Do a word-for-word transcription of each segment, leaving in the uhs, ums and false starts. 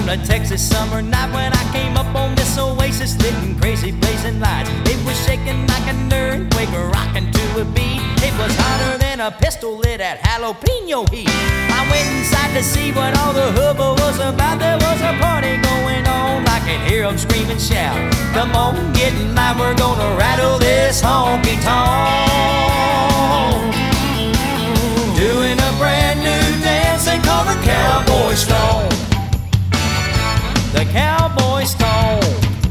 a Texas summer night when I came up on this oasis, lit and crazy blazing lights. It was shaking like an earthquake, rocking to a beat. It was hotter than a pistol lit at jalapeno heat. I went inside to see what all the hubbub was about. There was a party going on, I could hear them scream and shout. Come on, get in line, we're gonna rattle this honky tonk. Doing a brand new dance they call the Cowboy Stone. The Cowboy Stone.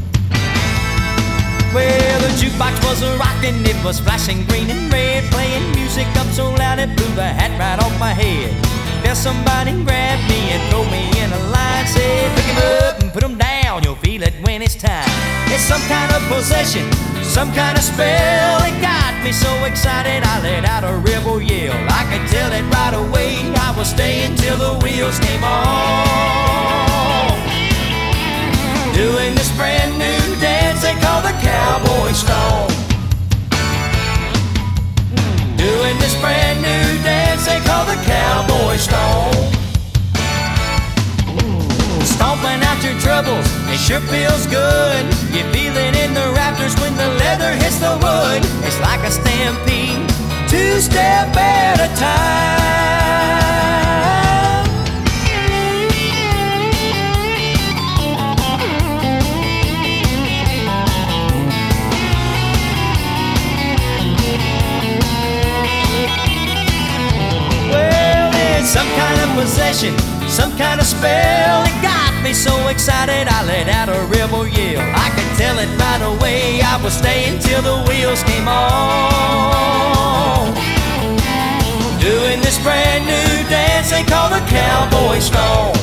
Well, the jukebox was a rockin', it was flashing green and red, playing music up so loud it blew the hat right off my head. Then somebody grabbed me and threw me in a line, said pick him up and put him down, you'll feel it when it's time. It's some kind of possession, some kind of spell. It got me so excited I let out a rebel yell. I could tell it right away, I was staying till the wheels came off. Doing this brand new dance they call the Cowboy Stone. Doing this brand new dance they call the Cowboy Stone. Stomping out your troubles, it sure feels good. You feel it in the rafters when the leather hits the wood. It's like a stampede, two step at a time. Some kind of possession, some kind of spell. It got me so excited I let out a rebel yell. I could tell it right away, I was staying till the wheels came off. Doing this brand new dance they call the Cowboy Stone.